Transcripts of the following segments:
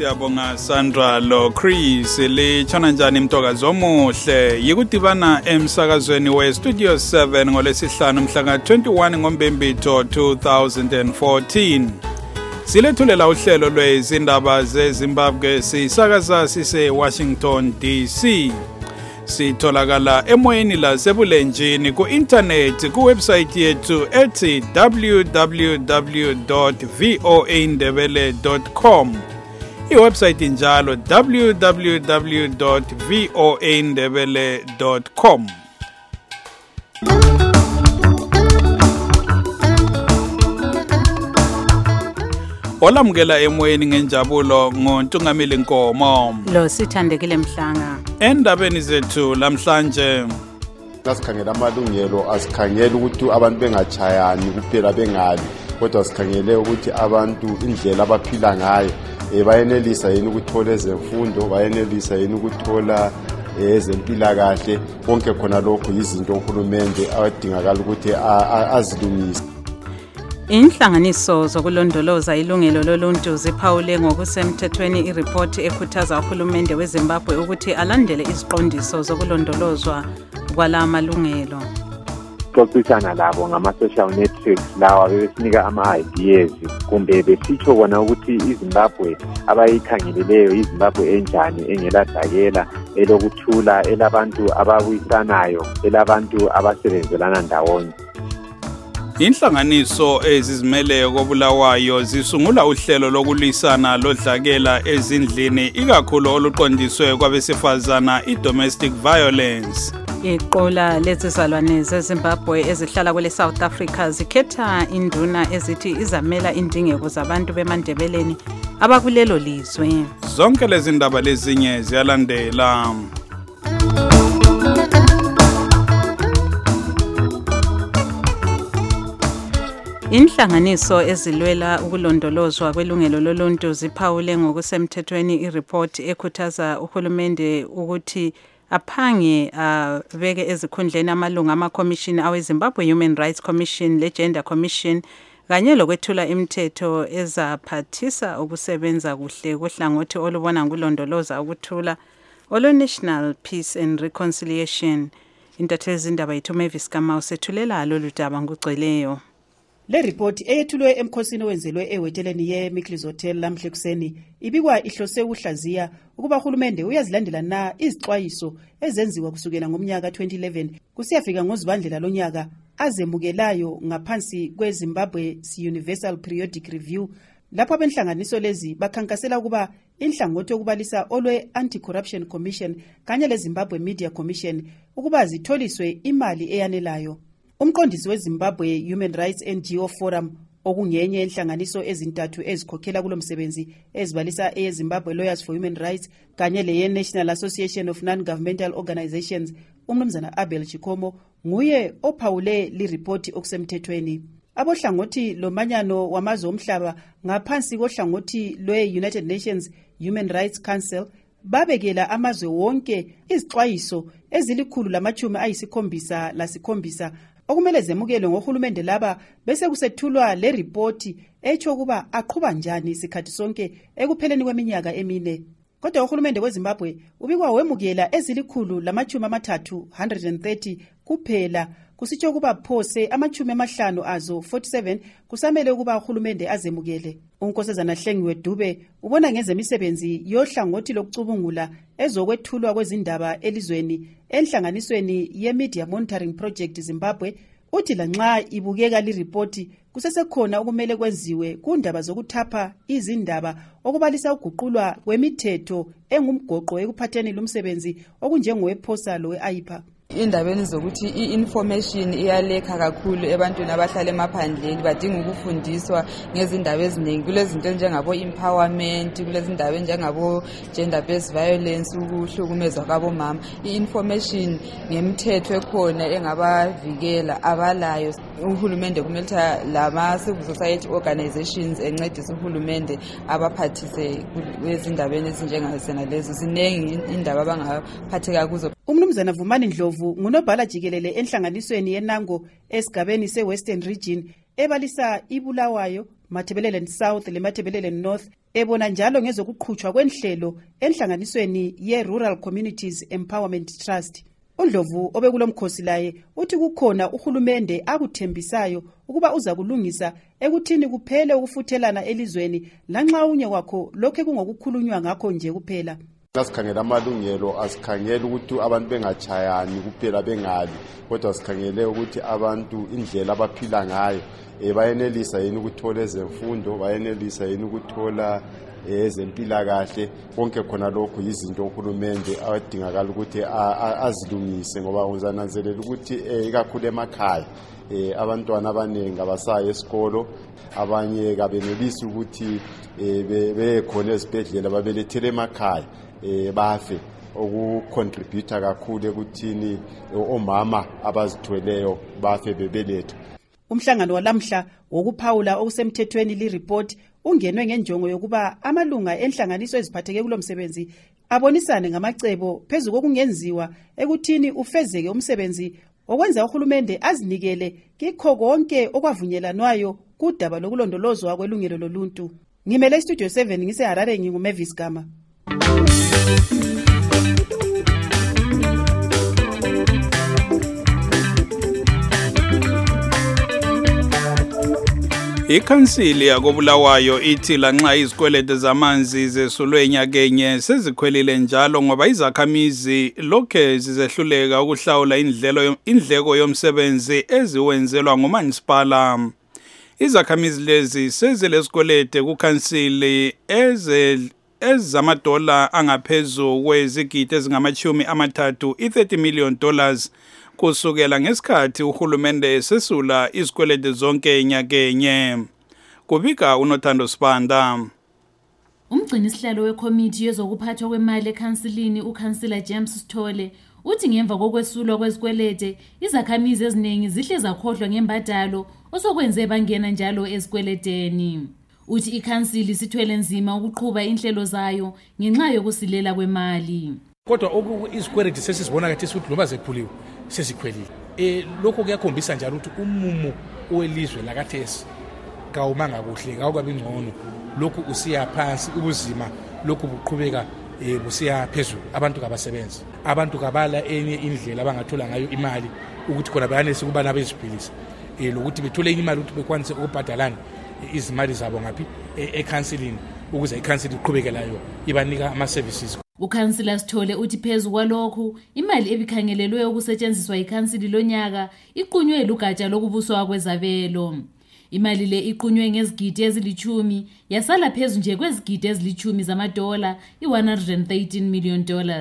Siyabonga Sandra lo Chris lichana njani mtokazi omuhle yikudibana emsakazweni we Studio 7 ngolesihlanu mhla ka-21 ngoMbembitho 2014. Silethulela uhlelo lwezindaba zeZimbabwe sisakaza sise Washington DC. Sitholakala emoyeni lasebulenjini ku-internet ku-website yethu ethi www.voaindebele.com. iwebsite njalo www.voaindebele.com. Olamukela emoyeni ngenjabulo ngoNtungamili Nkomo. Lo Sithandekile Mhlanga. Endabeni zethu lamhlanje asikhangela amalungelo asikhangela ukuthi abantu bengachayani kuphela bengali kodwa sikhangele ukuthi abantu indlela abaphila ngayo bayenelisa yini ukuthola ezemfundo bayenelisa yini ukuthola ezempilakahle konke khona lokho izinto uhulumende adingakala ukuthi azilungise. Inhlanganiso zokulondoloza ilungelo loluntu ziphawule ngokusemthethweni ireport ekhuthaza uhulumende weZimbabwe ukuthi alandele iziqondiso zokulondolozwa kwala malungelo. Xoxisana labo ngama-social networks lawa besinika ama-ideas kumbe besitsho bona ukuthi iZimbabwe abayikhangeleleyo iZimbabwe enjani engeladakela elokuthula elabantu ababuyisanayo elabantu abasebenzelana ndawonye. Inhlanganiso ezizimeleyo koBulawayo zisungula uhlelo lokulwisana lodlakela ezindlini ikakhulu oluqondiswe kwabesifazana i-domestic violence. Iqola lezizalwane zeZimbabwe ezihlala kwele South Africa zikhetha induna ezithi izamela indingeko zabantu bemandebeleni abakulelo lizwe. Zonke lezi ndaba lezinye ziyalandela. Inhlanganiso ezilwela ukulondolozwa kwelungelo loluntu ziphawule ngokusemthethweni ireport ekhuthaza uhulumende ukuthi aphange beke ezikhundleni amalunga ama-commission awe-Zimbabwe Human Rights Commission le-Gender Commission kanye lokwethula imithetho ezaphathisa ukusebenza kuhle kohlangothi olubona ngulondoloza ukuthula olu-National Peace and Reconciliation. Intatheli zindaba yethu Mavis Kamau sethulela lolu daba ngugcweleyo. Le report eyethulwe emkhosini owenzelwe eweteleni ye-Miklis Hotel lamhle kuseni ibikwa ihlose uhlaziya ukuba uhulumende uyazilandela na izixwayiso ezenziwa kusukela ngomnyaka 2011 kusiyafika ngoZibandlela lonyaka azemukelayo ngaphansi kweZimbabwe Universal Periodic Review lapho abenhlanganiso lezi bakhankasela ukuba inhlangothi yokubalisa olwe-Anti-Corruption Commission kanye leZimbabwe Media Commission ukuba zitholiswe imali eyanelayo. Umqondisi weZimbabwe Human Rights NGO Forum okungenye inhlanganiso ezintathu ezikhokhela kulomsebenzi ezibalisa eZimbabwe Lawyers for Human Rights kanye leNational Association of Non-Governmental Organizations umnumzana Abel Chikomo nguye ophawule li report okusemthethweni. Abohlangothi lomanyano wamazwe omhlaba ngaphansi kohlangothi lwe-United Nations Human Rights Council babekela amazwe wonke izixwayiso ezilikhulu-7 okumele zemukelwe ngohulumende laba bese kusethulwa le report echo ukuba aqhuba njani isikhathi sonke ekupheleni kweminyaka emine. Kodwa uhulumende weZimbabwe ubikwa wemukela ezilikhulu-130 kuphela kusitsho ukuba phose 50 azo 47 kusamele ukuba uhulumende azemukele. Unkosazana Hlengiwe Dube ubona ngezemisebenzi yohlangothi lokucubungula ezokwethulwa kwezindaba elizweni enhlanganisweni ye-Media Monitoring Project Zimbabwe uthi lanxa ibukeka li report kusesekhona okumele kwenziwe kundaba zokuthapha izindaba okubalisa uguqulwa kwemithetho engumgoqo ekuphatheni lumsebenzi okunjengowePhosa lowe-AIPA. Indabeni zokuthi i-information iyalekha kakhulu ebantwini abahlala emaphandleni badinga ukufundiswa ngezindaba eziningi kulezinto njengabo empowerment kulezindaba njengabo gender based violence ukuhlukumezwa kwabomama i-information ngemithetho ekhona engabavikela abalayo uhulumende kumele lama civil society organizations encedisa uhulumende abaphathise kwezindabeni ezinjengazenalezo zinengi indaba abangaphatheka kuzo. Umnumzana Vumani Ndlovu ngunobhala jikelele enhlanganisweni yenango esigabeni se-Western Region ebalisa iBulawayo Matabeleland South le Matabeleland North ebona njalo ngezokuqhutshwa kwenhlelo enhlanganisweni ye-Rural Communities Empowerment Trust. uNdlovu obekulomkhosi laye uthi kukhona uhulumende akuthembisayo ukuba uza kulungisa ekuthini kuphele ukufuthelana elizweni lanxa unye kwakho lokho kungokukhulunywa ngakho nje kuphela. Asikhangela amalungelo, asikhangela ukuthi abantu bengachayani kuphela bengali, kodwa asikhangele ukuthi abantu indlela abaphila ngayo bayenelisa yini ukuthola ezemfundo, bayenelisa yini ukuthola ezempilakahle. Konke khona lokho izinto uhulumende adingakala ukuthi azilungise, ngoba uzananzelela ukuthi ikakhulu emakhaya abantwana abaningi abasaya esikolo, abanye kabenelisi ukuthi bekhona ezibhedlela, babelethele emakhaya bafe, okucontributa kakhulu ekuthini omama abazithweleyo bafe bebeletha. Umhlangano walamhla wokuphawula okusemthethweni li report ungenwe ngenjongo yokuba amalunga enhlanganiso eziphatheke kulomsebenzi abonisane ngamacebo phezulu kokungenziwa ekuthini ufezeke umsebenzi okwenza uhulumende azinikele kikho konke okwavunyelanwayo kudaba lokulondolozwa kwelungelo loluntu. Ngimele Studio 7 ngiseHarare, nginguMavis Gama. Ikhansili yakobulawayo ithi lanxa izikwelede zamanzi zesulwe enyakenye sezikhwelile njalo ngoba izakhamizi lokhe zizehluleka ukuhlawula indleko yomsebenzi eziwenzelwa ngumanisipala. Izakhamizi lezi sezilesikwelede kukhansili ezamadola angaphezu kwezigidi ezingama-30 $30 million kusukela ngesikhathi uhulumende sesula izikwelede zonke nyakenye. Kubika uNothando Sibanda. Umgcinisihlalo wekomiti yezokuphathwa kwemali ekhansilini uKhansila James Sithole uthi ngemva kokwesulwa kwezikwelede izakhamizi eziningi zihle zakhohlwa ngembadalo osokwenze bangena njalo ezikweledeni. Uthi ikhansili sithwele nzima ukuqhuba inhlelo zayo ngenxa yokusilela kwemali. Kodwa izikwelede sesizibona kathi ukuthi loba zekhuliwe sezikhwelile. Lokho kuyakhombisa njalo ukuthi umumo owelizwe lakathesi kawumanga kuhle, kawukabi ngcono. Lokhu usiya phansi, ubuzima lokhu buqhubeka busiya phezulu. Abantu kabasebenzi, abantu kabala enye indlela abangathola ngayo imali ukuthi khona bayanelisa ukuba nabeziphilisa, lokuthi bethole imali ukuthi bekwanise ukubhadalana izimali zabo ngaphi ekhansilini ukuze ikhansili iqhubeke layo ibanika ama-services. Ukhansila Sithole uthi phezulu kwalokhu imali ebikhangelelwe ukusetshenziswa ikhansili lonyaka iqunywe lugatsha lokubuswa kwezabelo. Imali le iqunywe ngezigidi ezili-10 yasala phezulu nje kwezigidi ezili-10 zamadola, $113 million.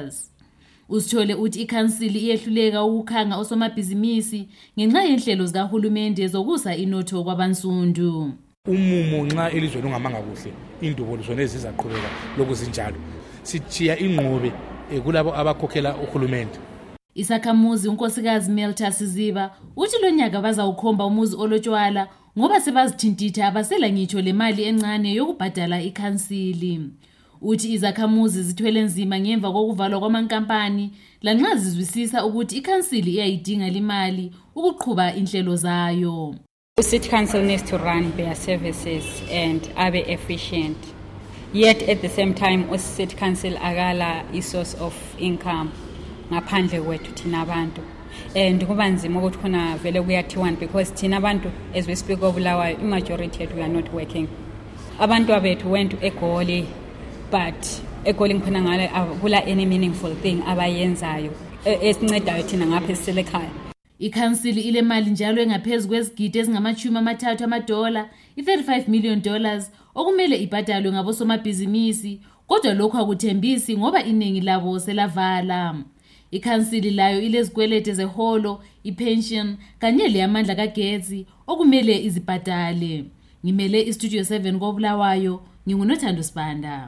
Usithole uthi ikhansili iyehluleka ukukhanga osomabhizinisi ngenxa yenhlelo zikahulumende zokusa inotho kwabansundu. Umumo nxa elizwe lungamanga kuhle, indubo zona ezizaqhubeka lokuzinjalo. Sithiya ingqobe kulabo abakhokhela uhulumende. Isakhamuzi unkosikazi Melta Siziba uthi lonyaka bazawukhomba umuzi olotshwala ngoba sebazithintitha abasela ngitsho le mali encane yokubhadala ikhansili. Uthi izakhamuzi zithwele nzima ngemva kokuvalwa kwamankampani lanxa zizwisisa ukuthi ikhansili iyayidinga limali ukuqhuba inhlelo zayo. The city council needs to run their services and be efficient. Yet at the same time, the city council agala a source of income ngaphandle kwethu thina abantu. And kuba nzima ukuthi khona vele kuyathiwana because thina abantu as we speak of Bulawayo, majority yethu we are not working. Abantu abethu went to eGoli, but eGoli ngikhona ngale akula any meaningful thing abayenzayo esincedayo thina ngapha eselekhaya. Ikhansili ile mali njalo engaphezulu kwezigidi ezingama-30 amadola, $35 million okumele ibhadalwe ngabosomabhizinisi, kodwa lokho akuthembisi ngoba iningi labo selavala. Ikhansili layo ilezikwelede zeholo, ipension kanye leyamandla kagezi okumele izibhadale. Ngimele iStudio 7 koBulawayo, nginguNothando Sibanda.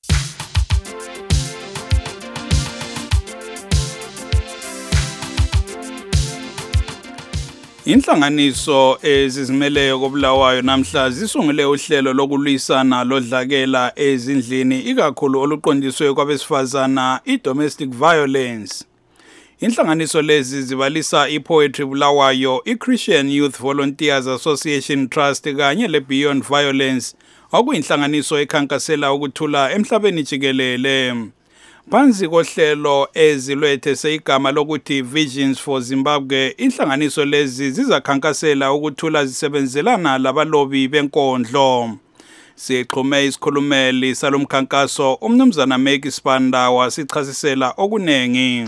Inhlanganiso ezizimeleyo koBulawayo namhla zisungule uhlelo lokulwisana lodlakela ezindlini ikakhulu oluqondiswe kwabesifazana, i-domestic violence. Inhlanganiso lezi zibalisa iPoetry Bulawayo, iChristian Youth Volunteers Association Trust kanye leBeyond Violence, okuyinhlanganiso ekhankasela ukuthula emhlabeni jikelele. Phansi kohlelo ezilwethe seyigama lokuthi Visions for Zimbabwe, inhlanganiso lezi zizakhankasela ukuthula zisebenzelana labalobi benkondlo. Sixhume isikhulumeli salomkhankaso umnumzana Maggie Spanda wasichasisela okunengi.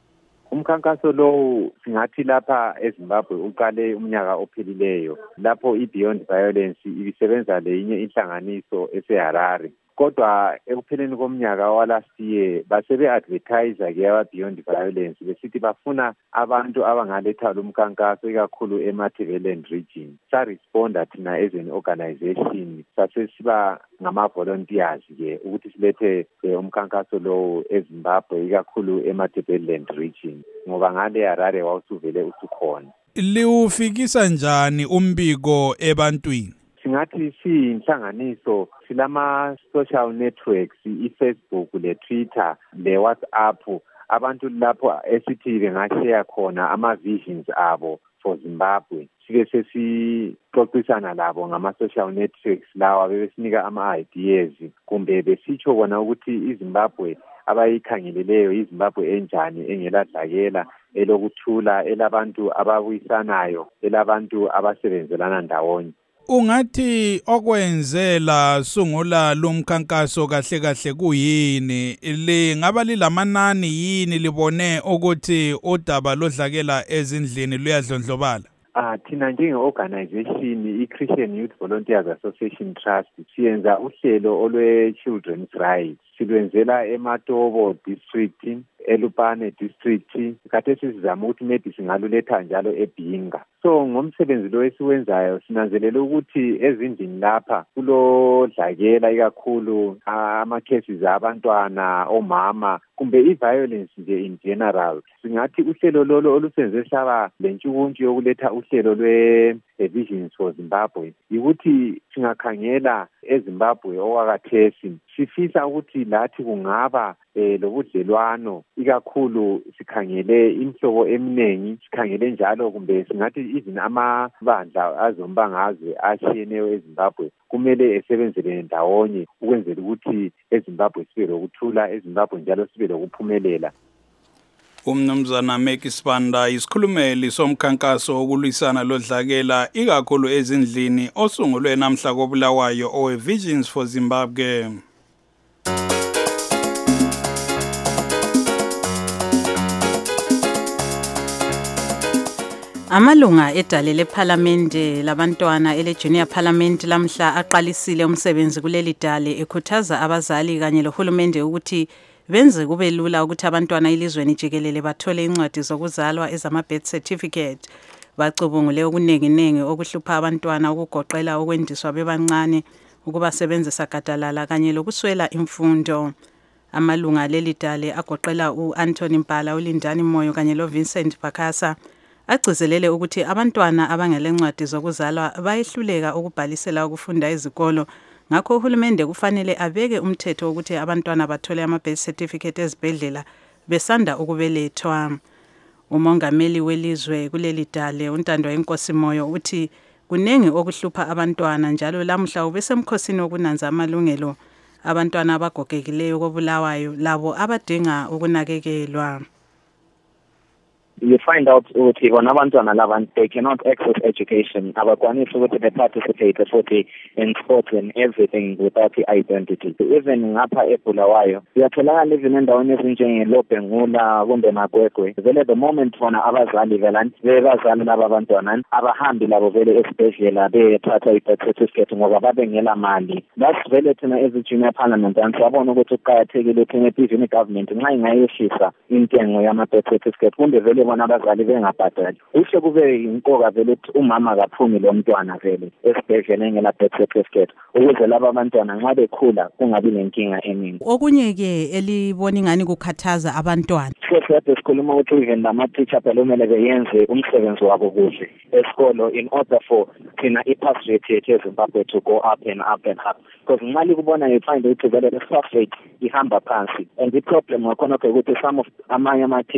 Umkhankaso lo singathi lapha eZimbabwe uqale umnyaka ophelileyo lapho iBeyond Violence ibisebenza lenye inhlanganiso eseHarare. Kodwa ekupheleni komnyaka walast year basebe advertise ke Beyond Violence besithi bafuna abantu abangaletha lumkhankaso ikakhulu eMatabeleland region. Sa responda thina as an organization sasesiba ngama volunteers ke ukuthi silethe umkhankaso lo eZimbabwe ikakhulu eMatabeleland region ngoba ngale Harare wawusuvele usukhona. Liufikisa njani umbiko ebantwini? Singathi siyinhlanganiso silama social networks iFacebook leTwitter leWhatsApp abantu lapho esithi bengashare khona ama visions abo for Zimbabwe sike sesixoxisana labo ngama social networks lawa besinika ama ideas kumbe besitsho bona ukuthi iZimbabwe abayikhangeleleyo iZimbabwe enjani engeladlakela elokuthula elabantu ababuyisanayo elabantu abasebenzelana ndawonye. Ungathi okwenzela sungula lumkhankaso kahle kahle kuyini lingaba lilamanani yini libone ukuthi udaba lodlakela ezindlini luyadlondlobala? Thina njenge-organization iChristian Youth Volunteers Association Trust siyenza uhlelo olwe Children's Rights silwenzela eMatobo District eLupane District kade sizama ukuthi maybe singaluletha njalo eBhinga. So ngomsebenzi lo esiwenzayo sinanzelela ukuthi ezindlini lapha kulodlakela ikakhulu ama cases abantwana omama kumbe iviolence nje in general. Singathi uhlelo lolo olusenze saba lentshukuntshu yokuletha uhlelo lwe Visions for Zimbabwe ukuthi singakhangela eZimbabwe okwakathesi sifisa ukuthi lathi kungaba lobudlelwano ikakhulu sikhangele imhlobo eminingi sikhangele njalo kumbe singathi even amabandla azombangazwe ashiyeneyo eZimbabwe kumele esebenzele ndawonye ukwenzela ukuthi eZimbabwe sibe lokuthula eZimbabwe njalo sibe lokuphumelela. Umnumzana Maggie Spanda isikhulumeli somkhankaso wokulwisana lodlakela ikakhulu ezindlini osungulwe namhla koBulawayo owe Visions for Zimbabwe. Amalunga edale lePhalamende labantwana ele-Junior Parliament lamhla aqalisile umsebenzi kuleli dale ekhuthaza abazali kanye lohulumende ukuthi benze kube lula ukuthi abantwana elizweni jikelele bathole incwadi zokuzalwa ezama-birth certificate. Bacubungule okunenginengi okuhlupha abantwana ukugoqela okwendiswa bebancane ukubasebenzisa gadalala kanye lokuswela imfundo. Amalunga leli dale agoqela u-Anthony Mpala, uLindani Moyo kanye loVincent Bakasa agcizelele ukuthi abantwana abangelencwadi zokuzalwa bayehluleka ukubhalisela ukufunda ezikolo. Ngakho uhulumende kufanele abeke umthetho ukuthi abantwana bathole ama-birth certificate ezibhedlela besanda ukubelethwa. Umongameli welizwe kuleli dale uNtando Inkosi Moyo uthi kunengi okuhlupha abantwana njalo lamhla ubesemkhosini wokunanza amalungelo abantwana abagogekileyo koBulawayo labo abadinga ukunakekelwa. You find out ukuthi bona abantwana laba they cannot access education abakwanisi ukuthi they participate futhi in sports and everything without identity. Even ngapha eBulawayo uyatholakala even endaweni ezinjengeLobhengula kumbe Magwegwe vele the moment bona abazali bebazali laba abantwana abahambi labo vele esibhedlela bethatha i-birth certificate ngoba babengela mali. That's vele thina as a junior parliament siyabona ukuthi kuqakathekile ukuthi even government nxa ingayehlisa intengo yama-birth certificate kumbe vele bona abazali bengabhadali uhle kube inkoka vele ukuthi umama akaphumi lo mntwana vele esibhedlela engela birth certificate ukuze laba abantwana nxa bekhula kungabi lenkinga eningi. Okunye ke elibona ingani kukhathaza abantwana siyade sikhuluma ukuthi even lama-teacher phela kumele beyenze umsebenzi wabo kuhle esikolo in order for thina i-pass rate yethu eZimbabwe to go up and up and up because nxa likubona you find ukuthi vele the success rate ihamba phansi and the problem wakhona ukuthi some of amanye ama-teacher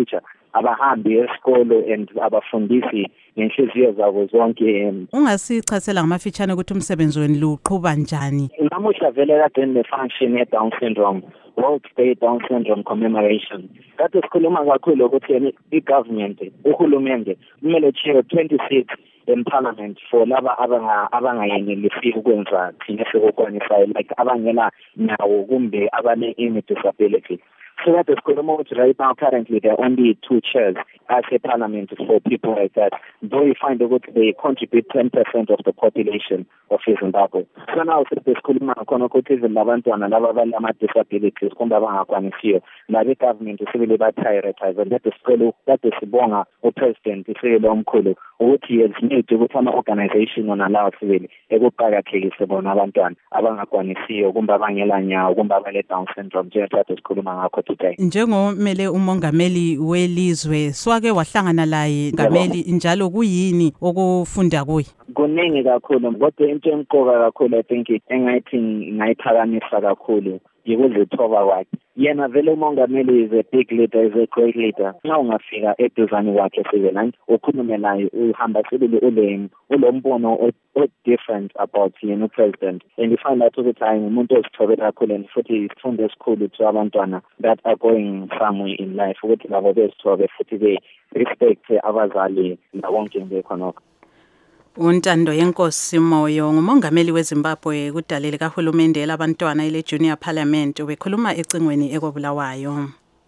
abahambi esikolo and abafundisi ngenhliziyo zabo zonke. Ungasichasela ngamafitshane ukuthi umsebenzi wenu luqhuba njani? Namuhla vele kade ne-function ye-Down syndrome, World Day Down Syndrome Commemoration. Kade sikhuluma kakhulu ukuthi i-government, uhulumende, kumele chair 26 in parliament for laba abangayenelisi ukwenza thina sekukwanisayo, like abangela nyawo kumbe abane-disability. So that is Kurumo's right now. Currently, there are only 2 chairs as a parliament for people like that. Though you find that they contribute 10% of the population of Zimbabwe. So now, this Kuluma Konokotis and Lavantana, Lava disabilities, Kumbavangakwanifio, Navi government is really about prioritize, and that is Bonga, or president, is really Kulu, what he has made to become an organization on allowed to really, Ego Paracase, Bonavantan, Avangakwanifio, Gumbavangelanya, Gumbavale Down syndrome, that is Kuluma. Njengomele umongameli welizwe swake wahlangana laye ngameli njalo kuyini okufunda kuye? Kuningi kakhulu kodwa into enkoka kakhulu I think engathi ngayiphakamisa kakhulu yikuzithoba kwakhe. Yena vele umongameli is a big leader, is a great leader. Nxa ungafika eduzane kwakhe Switzerland ukhulume naye uhamba sebele ulombono different about yena president, and you find out over time umuntu osithobela kakhulu and futhi isifundo esikhulu to abantwana that are going somewhere in life ukuthi labo besithobe futhi be respect abazali nawonke ngekhonokho. Untando yenkosi Moyo ngumongameli weZimbabwe kudalele kahulumende labantwana ile Junior Parliament ubekhuluma ecingweni ekobulawayo.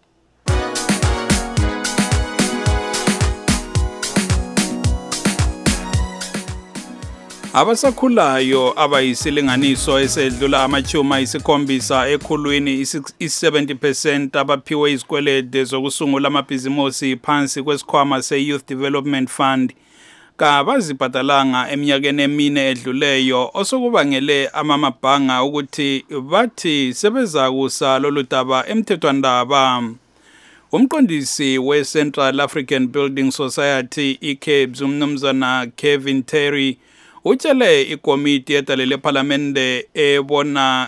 Abasakhulayo abayisilinganiso esedlula amachuma isikhombisa ekhulwini i70% abaphiwe izikwelede zokusungula amabhizimusi phansi kwesikhwama se-Youth Development Fund kabazibhadalanga eminyakeni emine edluleyo osokubangele amamabhanga ukuthi bathi sebeza kusa lolu daba emthethwandaba. Umqondisi we-Central African Building Society iCABS umnumzana Kevin Terry utshele ikomiti edalele parliamente ebona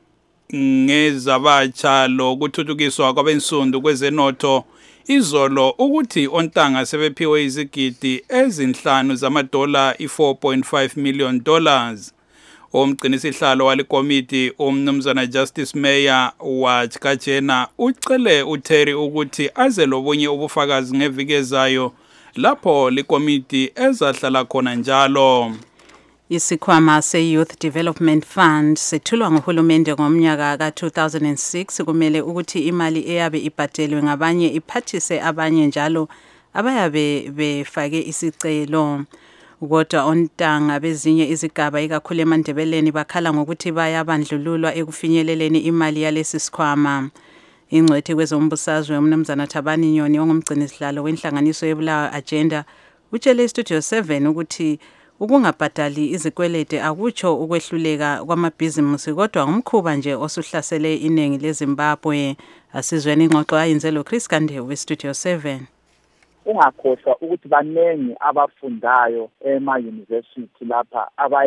ngezabatsha lokuthuthukiswa kwabensundu kwezenotho izolo ukuthi ontanga sebephiwe izigidi ezinhlanu zamadola i$4.5 million. Umgcinisihlalo walekomiti umnumzana Justice Mayor wa Chikajena ucele uTerry ukuthi aze lobunye ubufakazi ngeviki ezayo lapho lekomiti ezahlala khona njalo. Isikhwama se-Youth Development Fund sethulwa nguhulumende ngomnyaka ka-2006 kumele ukuthi imali eyabe ibhadelwe ngabanye iphathise abanye njalo abayabe befake isicelo. Kodwa ontanga bezinye izigaba ikakhulu eMandebeleni bakhala ngokuthi bayabandlululwa ekufinyeleleni imali yalesi sikhwama. Ingcwethi kwezombusazwe umnumzana Thabani Nyoni ongumgcinisihlalo wenhlanganiso yebulawayo agenda utshele iStudio 7 ukuthi ukungabhadali izikwelede akutsho ukwehluleka kwamabhizimusi kodwa ngumkhuba nje osuhlasele iningi leZimbabwe. Asizweni ingxoxo ayenzelo Chris Kande weStudio 7. Ungakhohlwa ukuthi banengi abafundayo ema-university lapha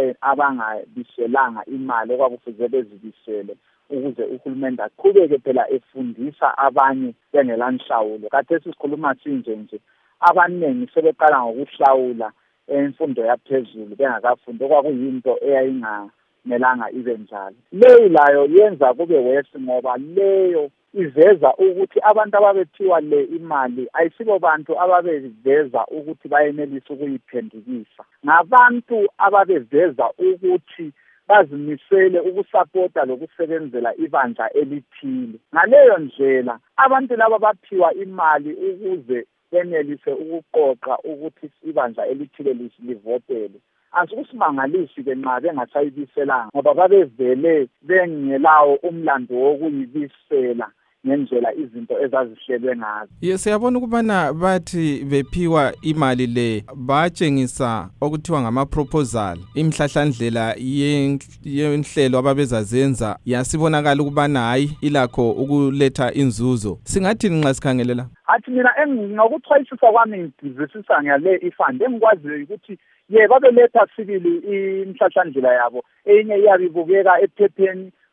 abangabishelanga imali okwakufuze bezibisele ukuze uhulumende aqhubeke phela efundisa abanye bengelanhlawulo. Khathesi sikhuluma nje abanengi sebeqala ngokuhlawula emfundo yaphezulu bengakafundi okwakuyinto eyayingamelanga ibe njalo. Leyo layo yenza kube worse ngoba leyo iveza ukuthi abantu ababethiwa le imali ayisibo bantu ababeveza ukuthi bayenelisa ukuyiphendukisa, ngabantu ababeveza ukuthi bazimisele ukusapota lokusebenzela ibandla elithile. Ngaleyo ndlela abantu laba baphiwa imali ukuze benelise ukuqoqa ukuthi ibandla elithile livotele. Asikusimangalisi ke nxa bengasayibiselanga ngoba babevele bengelawo umlando wokuyibisela ngendlela izinto ezazihlelwe ngazo. Siyabona ukubana bathi bephiwa imali le batshengisa okuthiwa ngama-proposal imhlahlandlela yenhlelo ababezazenza yasibonakala ukubana hayi ilakho ukuletha inzuzo. Singathini nxa sikhangelela? Athi mina ngokuchwayisisa kwami ngizwisisa ngale ifund engikwaziyo ukuthi babeletha sibili imhlahlandlela yabo, enye iyabibukeka ephepheni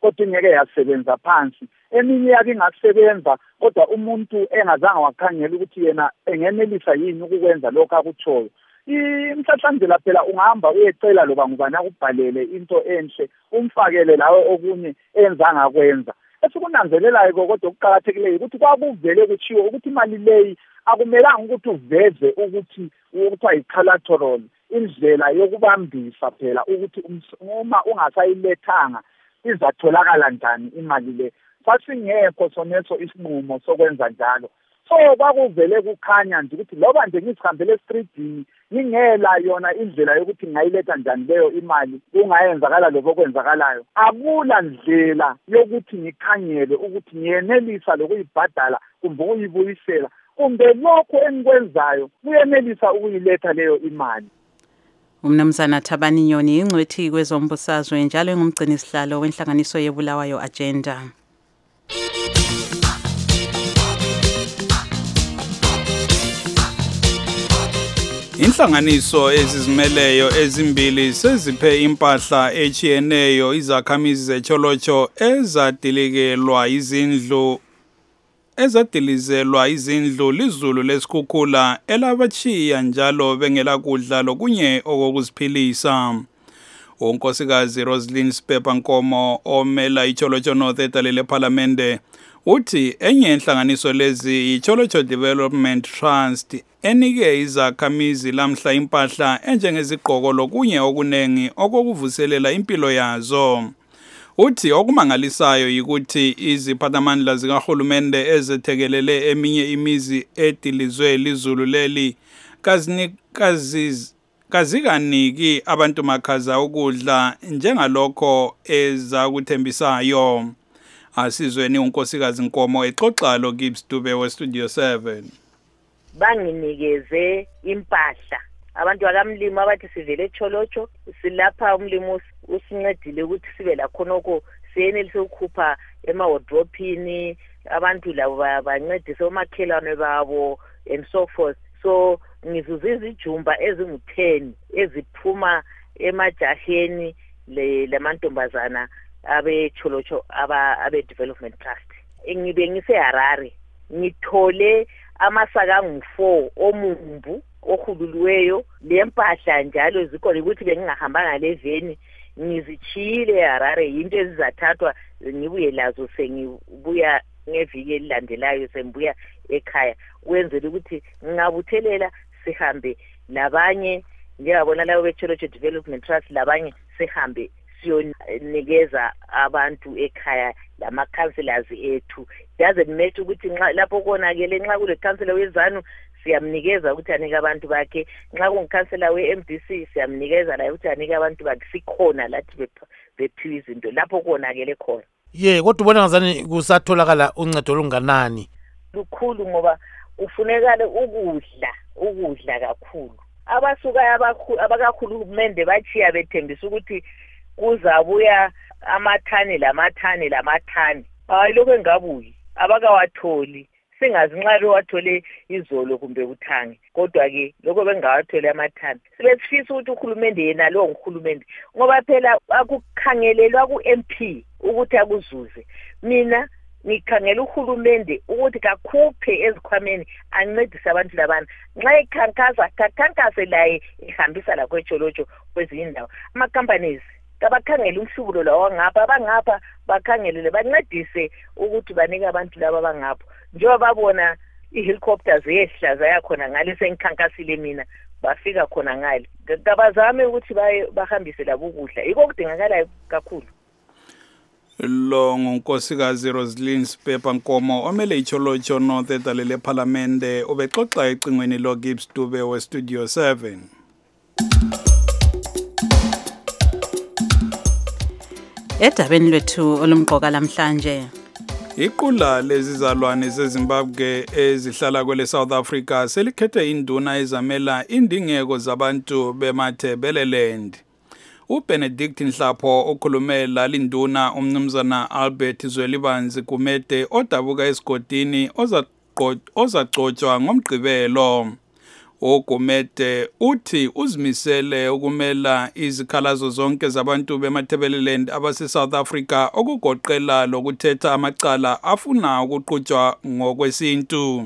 kodwa ingeke yasebenza phansi. Eminye yake ingasebenza kodwa umuntu engazange wakhangela ukuthi yena engenelisa yini ukukwenza lokho akutshoyo. Imhlahlandlela phela ungahamba uyecela loba ngubani akubhalele into enhle umfakele lawe okunye enzanga kwenza. Esikunanzelelayo kodwa okuqhakathekileyo ukuthi kwakuvele kuchiwe ukuthi imali leyi akumelanga ukuthi uveze ukuthi ukuthiwa i-collateral, indlela yokubambisa phela ukuthi uma ungasayilethanga izatholakala njani imali le. Sasingekho soneso isinqumo sokwenza njalo. So kwakuvele kukhanya nje ukuthi loba nje ngisihambele streetini ngingela yona indlela yokuthi ngayiletha njani leyo imali kungayenzakala lokho kwenzakalayo. Akula ndlela yokuthi ngikhangele ukuthi ngiyenelisa lokuyibhadala kumbe ukuyibuyisela kumbe lokho engikwenzayo kuyenelisa ukuyiletha leyo imali. Umnumzana Thabani Nyoni ingcwethi kwezombusazwe njalo engumgcini sihlalo wenhlanganiso yeBulawayo Agenda. Inhlanganiso ezizimeleyo ezimbili seziphe impahla echiyeneyo izakhamizi zeCholocho ezadilizelwa izindlu lizulu lesikhukhula elabachiya njalo bengela kudla lokunye okokuziphilisa. unkosikazi Roslyn Spepa Nkomo omela iCholocho North etalele parliamente uthi enye inhlanganiso lezi iCholocho Development Trust enike izakhamizi lamhla impahla enjengezigqoko lokunye okunengi okokuvuselela impilo yazo. Uthi okumangalisayo yikuthi iziphathamandla zikahulumende ezethekelele eminye imizi edilizwe lizulu leli kazikaniki abantu makhaza ukudla njengalokho ezakuthembisayo. Asizweni unkosikazi Nkomo exoxa lo Gibbs Dube we Studio 7. Banginikeze impahla abantu akamlimo abathi sivele eCholocho silapha umlimo usincedile ukuthi sibe la khonoko siyenelise ukukhupha ema-wardrobe-ini abantu labo bancedise omakhelwane babo and so forth. So ngizuze izijumba ezingu-10 eziphuma emajaheni lamantombazana abe-Cholocho abe-Development Trust. Ngibe ngise-Harare ngithole amasaka angu-4 omumbu ohululiweyo lempahla njalo zikhona ukuthi bengingahambanga leveni ngizichile eHarare into ezizathathwa ngibuye lazo sengibuya ngeviki elilandelayo sengibuya ekhaya wenzela ukuthi ngingabuthelela sihambe labanye njengabona labo beCholocho Development Trust labanye sihambe siyonikeza abantu ekhaya lama councillors ethu. Doesn't matter ukuthi lapho konakele nxa kule councillor weZanu siyamnikeza ukuthi anike abantu bakhe, nxa kungikhansela we-MDC siyamnikeza la ukuthi anike abantu bakhe. Sikhona lathi bephiwa izinto lapho konakele khona. Kodwa ubona ngazani kusatholakala uncedo olunganani? Lukhulu ngoba kufunekala ukudla kakhulu. Abasuka abakakhulumende bachiya bethembisa ukuthi kuzabuya amathani lamathani. Hayi lokho engabuyi abakawatholi. Singazi nxa bewathole izolo kumbe uthangi kodwa ke lokho bengawathole amathani. Sibesifisa ukuthi ukhulumende yena lo ngukhulumende ngoba phela akukhangelelwa ku-MP ukuthi akuzuze. Mina ngikhangela ukhulumende ukuthi kakhuphe ezikhwameni ancedise abantu labana. Nxa ikhankase laye ihambisa la kweCholocho kwezinye indawo. Ama-companies kabakhangele umhlubulo lawo abangapha bakhangelele bancedise ukuthi banike abantu laba abangapha. Njengoba babona i-helicopters yehla zayakhona ngale sengikhankasile mina bafika khona ngale. Kabazame ukuthi bahambise labo ukudla. Yiko kudingakala kakhulu. Lo ngunkosikazi Roslyn Spepa Nkomo omele iCholocho North etalele parliamente ubexoxa ecingweni lo Gibbs Dube we Studio 7. Edabeni lwethu olumqoka lamhlanje. Iqula lezizalwane zeZimbabwe ezihlala kwele South Africa selikhethe induna ezamela indingeko zabantu beMatabeleland. uBenedict Nhlapho okhulumela linduna umnumzana Albert Zwelibanzi Kumete odabuka esigodini ozagcotshwa ngomgqibelo. uGumede uthi uzimisele ukumela izikhalazo zonke zabantu beMatabeleland abase South Africa okugoqela lokuthetha amacala afuna ukuqhutshwa ngokwesintu.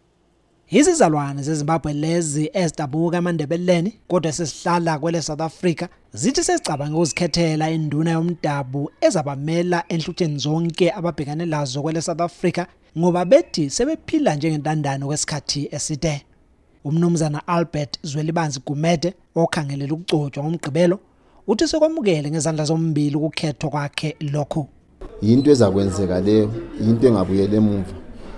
Izizalwane zeZimbabwe lezi ezidabuka eMandebeleni kodwa sesihlala kwele South Africa zithi sesicabanga ukuzikhethela induna yomdabu ezabamela enhlutheni zonke ababhekane lazo kwele South Africa ngoba bethi sebephila njengentandane kwesikhathi eside. Umnumzana Albert Zwelibanzi Gumede okhangelela ukugcotshwa ngomgqibelo uthi sekwamukele ngezandla zombili ukukhethwa kwakhe lokho. Into ezakwenzeka leyo into engabuyele emuva.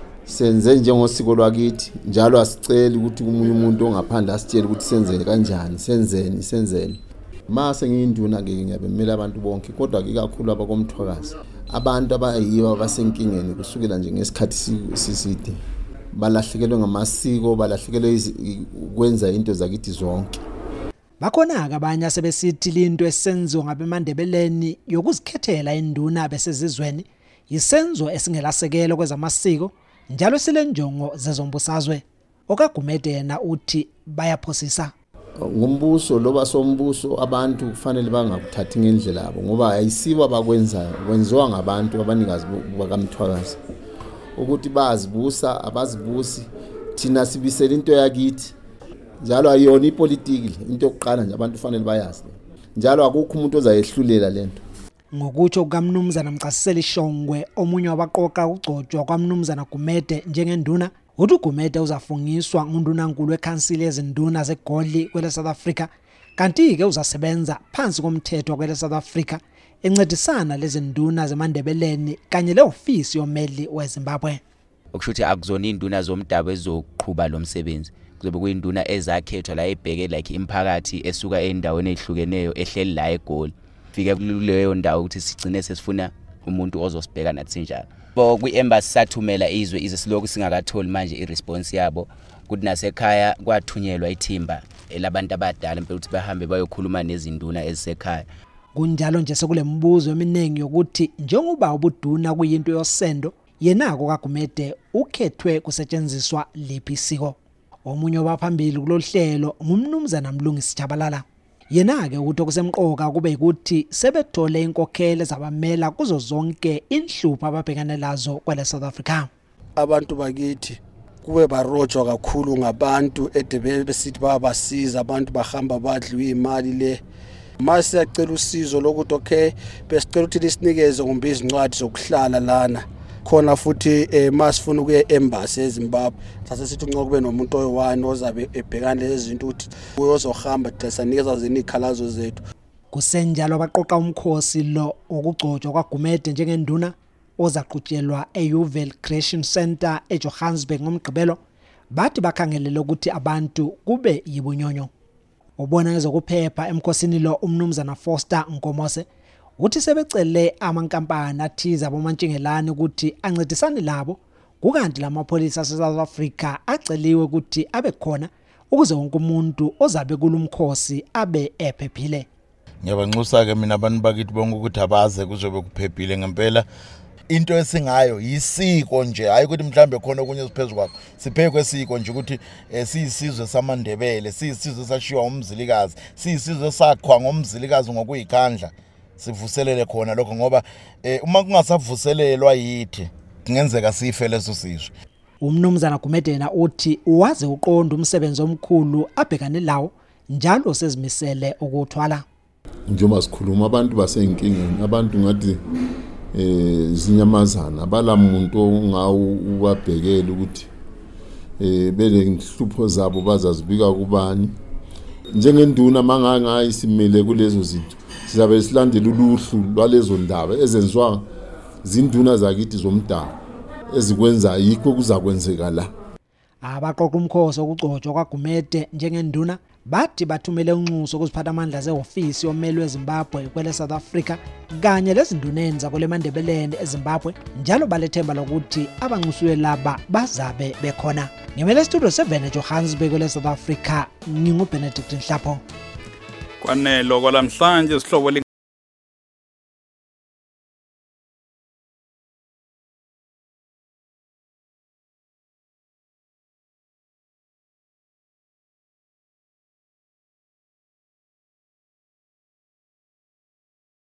Senze njengosiko lwakithi njalo asicela ukuthi umunye umuntu ongaphandle asitshele ukuthi senze kanjani senzeni mase ngiyinduna ke ngiyabemela abantu bonke kodwa ke kakhulu abakomthwakazi abantu abayiba basenkingeni kusukela nje ngesikhathi siside balahlekelwe ngamasiko balahlekelwe ukwenza into zakithi zonke. Bakhona abanye asebesithi linto esenziwa ngabeMandebeleni yokuzikhethela induna besezizweni yisenzo esingelasekelo kwezamasiko njalo silenjongo zezombusazwe. OkaGumede yena uthi bayaphosisa. Ngumbuso loba sombuso abantu kufanele bangakuthathi ngendlela yabo ngoba ayisiba abakwenzayo kwenziwa ngabantu abanikazi bakamthwakazi ukuthi bazibusa abazibusi thina sibisela into yakithi njalo ayona ipolitiki into yokuqala nje abantu kufanele bayazi njalo akukho umuntu ozayehlulela lento. Ngokutsho kukaMnumzana Mcasiseli Shongwe omunye wabaqoqa ukugcotshwa kwaMnumzana Gumede njengenduna uthi uGumede uzafungiswa nguNdunankulu weKhansili yezinduna zeGoli kwele South Africa kanti ke uzasebenza phansi komthetho kwele South Africa encedisana lezinduna zeMandebeleni kanye leofisi yomeli weZimbabwe. Okushuthi akuzona induna zomdabu ezoqhubha lo msebenzi kuzobe kuyinduna ezakhethwa la ebheke like imphakathi esuka endaweni ehlukeneyo ehleli la eGoli fike kuleyo ndawo ukuthi sigcine sesifuna umuntu ozosibheka nathi njalo. Bo kwi-embassy sathumela izwe silokhu singakatholi manje iresponse yabo kuthi nasekhaya kwathunyelwa ithimba elabantu abadala impela ukuthi bahambe bayokhuluma nezinduna ezisekhaya. Kunjalo nje sekule mbuzo eminingi yokuthi njengoba ubuduna kuyinto yosendo yenako kaGumede ukhethwe kusetshenziswa liphi isiko. Omunye waphambili kulohlelo ngumnumzana Mlungisi Jabalala. Yena ke ukuthi okusemqoka kube ukuthi sebethole inkokhelo zabamela kuzo zonke inhlupho ababhekana lazo kwele South Africa. Abantu bakithi kube barojwa kakhulu ngabantu edebe besithi babasiza abantu bahamba badliwe imali le. Mase siyacela usizo lokuthi okay besicela ukuthi lisinikeze ngombe izincwadi zokuhlala lana. Khona futhi masifuna ukuye embassy eZimbabwe sase sithi uncoba kube nomuntu oyi1 ozabe ebhekana lezi zinto ukuthi uyozohamba desanikeza zenikhalazo zethu. Kusenjalo abaqoqa umkhosi lo okugcotshwa kwaGumede njengenduna ozaqhutshelwa eUval Creation Center eJohannesburg ngomgqibelo bathi bakhangelele ukuthi abantu kube yibunyonyo. Ubona ngezokuphepha emkhosini lo umnumzana Foster Nkomose uthi sebecele amankampani athiza abomantshingelani ukuthi ancedisane labo kukanti lamapholisa aseSouth Africa aceliwe ukuthi abe khona ukuze wonke umuntu ozabe kulumkhosi abe ephephile. Ngiyabanxusa ke mina abantu bakithi bonke ukuthi abaze kuzobe kuphephile ngempela. Into esingayo yisiko nje hayi ukuthi mhlambe khona okunye siphezulu kwakho sipheke kwesiko nje ukuthi siyisizwe samaNdebele siyisizwe sashiwa umzilikazi siyisizwe sakhwa ngomzilikazi ngokuyikhandla sivuselele khona lokho ngoba uma kungasavuselelwa yithi kungenzeka sife leso sizwe. Umnumzana Gumede yena uthi waze uqonda umsebenzi omkhulu abhekane lawo njalo sezimisele ukuthwala. Njengoba sikhuluma abantu basenkingeni abantu ngathi zinyamazana abalamuntu ongawu ubabhekela ukuthi bele inhlupho zabo bazazibika kubani njengenduna manganga isimile kulezo zinto sizabe silandela uluhlu lwalezo ndaba ezenziwa zinduna zakithi zomdabu ezikwenza yikho kuzakwenzeka la. Abaqoqa umkhosi okugcotshwa kwaGumede njengenduna bathi bathumele unxuso ukuziphatha amandla zeofisi yomeli weZimbabwe kwele South Africa kanye lezinduneni zakole Mandebeleni eZimbabwe njalo balethemba lokuthi abanxusiwe laba bazabe bekhona. Ngimele studio 7 eJohannesburg kwele South Africa nginguBenedict Nhlapho. Kwanelo kwalamhlanje sihlobo